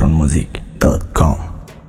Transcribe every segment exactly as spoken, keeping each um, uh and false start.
ایران موزیک دات کام.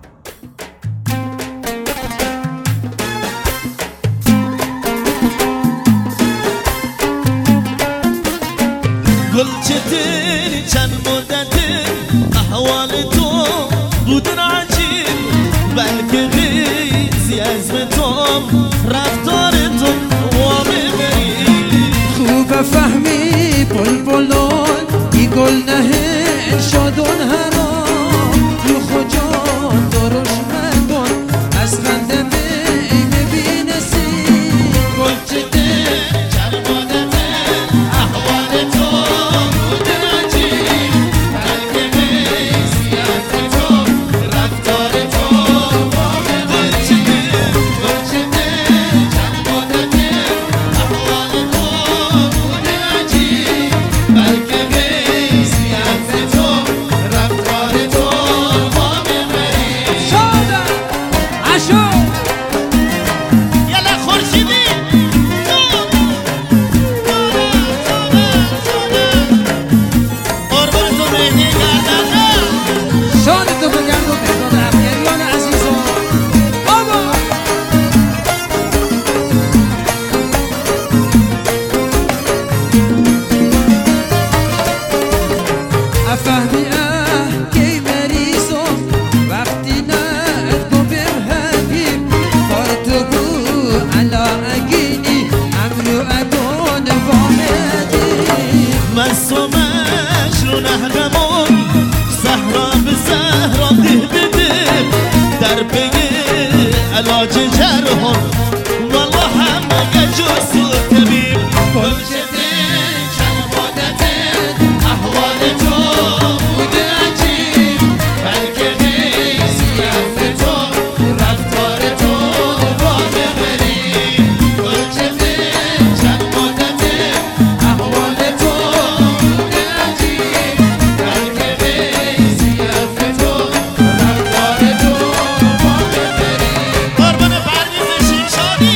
گلچه‌تر چند مدت احوال تو بودن عجیب، بلکه غیزی عزم تو رفتار تو وامه بری خوب فهمی بلبلان ای گل نه شادون هرام رو خجان درش مگن از خنده می ببینسی گلچه‌تر چند مدت احوال تو بودن عجیب، بلکه غیزی عزم تو رفتار تو وامه بری گلچه‌تر چند مدت احوال تو بودن عجیب، بلکه غیزی عزم تو رفتار تو وامه بری شادم عشق یلا خورشیدی قربان تو مهدی گردن شاد تو بگرد و بگرد افغانیان عزیزم بابا افهمی اه کی مریضم وقتی نه تو بهم بار تو بو علا اگینی امرو اگون وامدی مصومش رو نهرمون زهرا به زهرا ده بده در پی علاج جرحون والله همه جز و طبیب گلچه‌تر چند مدت احوال تو بوده عجیب، بلکه غیزی عزم تو رفتار تو وامه بری گلچه‌تر چند مدت احوال تو بوده عجیب، بلکه غیزی عزم تو رفتار تو وامه بری قربان پرویز شیرشانی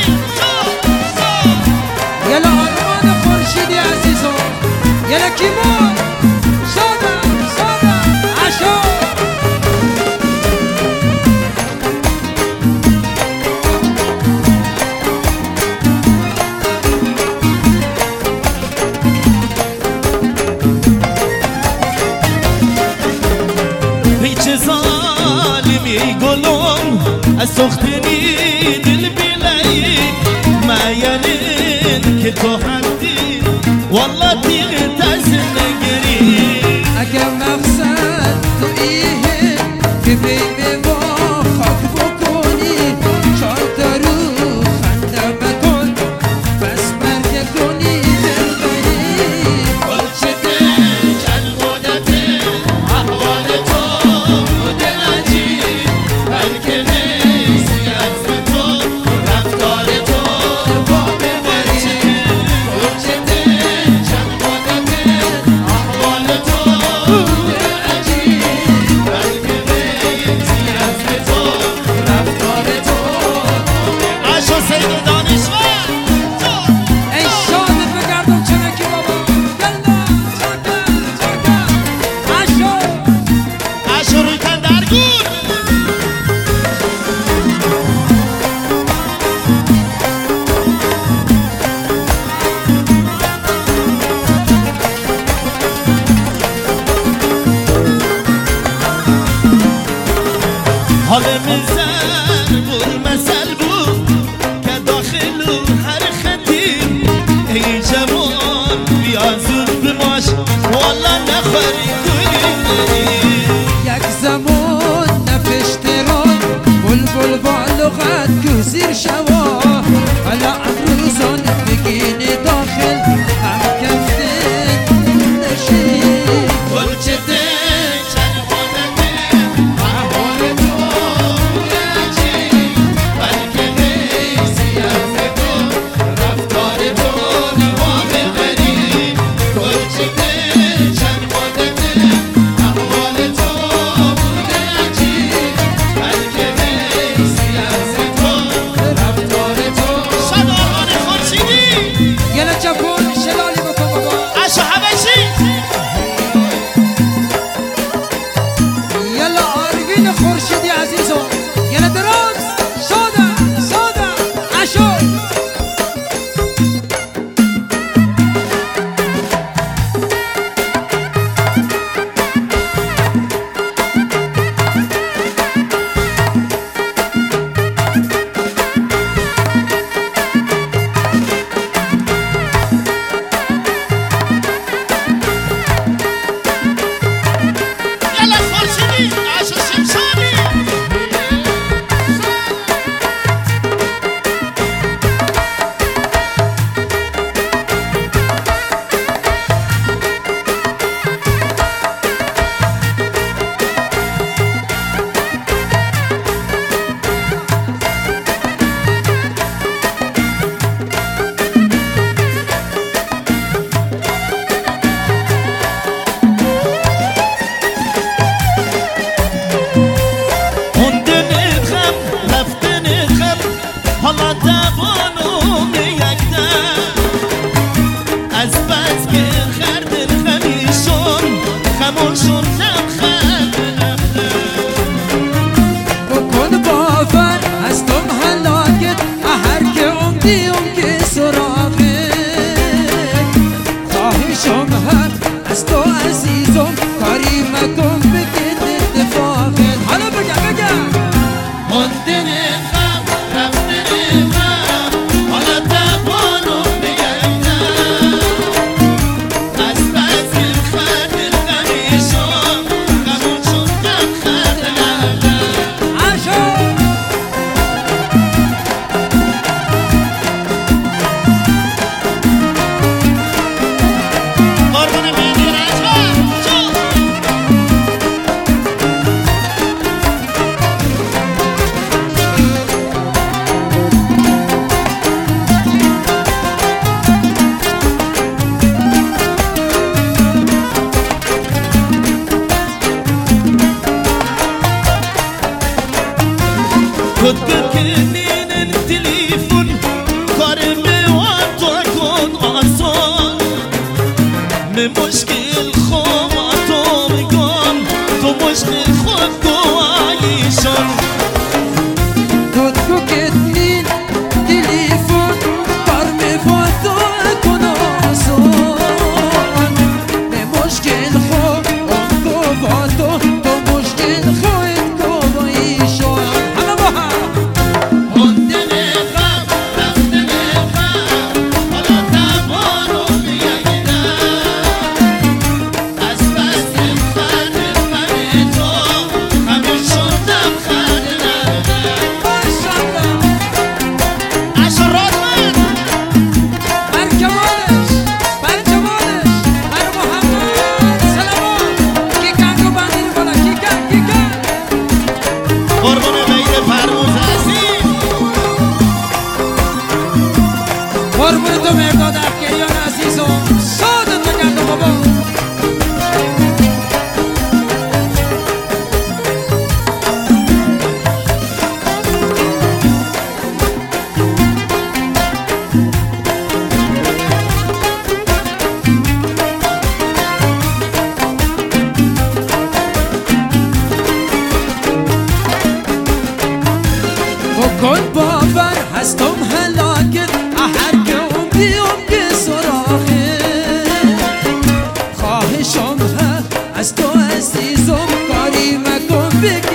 یلا آرمان خورشیدی عزیزم یلا کیمون شادم شادم عشق پیچ ظالمی گلم از سختنی دل بیلی معینین که تو حدی والله تیغ ترس نگری اگه مقصد تو ایه که بین ما خاک بکنی چار درو خنده بکن بس مرگ کنی دل بری گلچه‌تر چند مدت احوال تو بوده عجیب، بلکه غیزی عزم تو رفتار تو وامه بری گلچه‌تر چند مدت احوال تو بوده عجیب، بلکه غیزی عزم تو رفتار تو عشق سید دانشور ای شادت بگردم چنکی بابا یلا چاکر چاکر عشق عشق روی تن درگور حال مزر بود مثل بود که داخل هر خطی ای جوان بیا زود بماش والا نخوری گلی یک زمان نپشتران بلبل با لغت گزیر شوا حالا امروزان بگینی داخل هم کفته نشی گلچه‌تر چند مدت احوال تو شمشادی عاشق شمشادی مشکل خواتو میگم تو مشکل خود گوایشان خود کو کتنین تلفن بر میفوتو کناسون به مشکل خود گواتو تو مشکل خود گوایشان همه با هم قربون تو مرداد افکریان عزیزم سادت بگردم بابا بکن باور هستم هلاکت هر که بیام که سراخه خواهشم هست از تو عزیزم کاری مکن بگی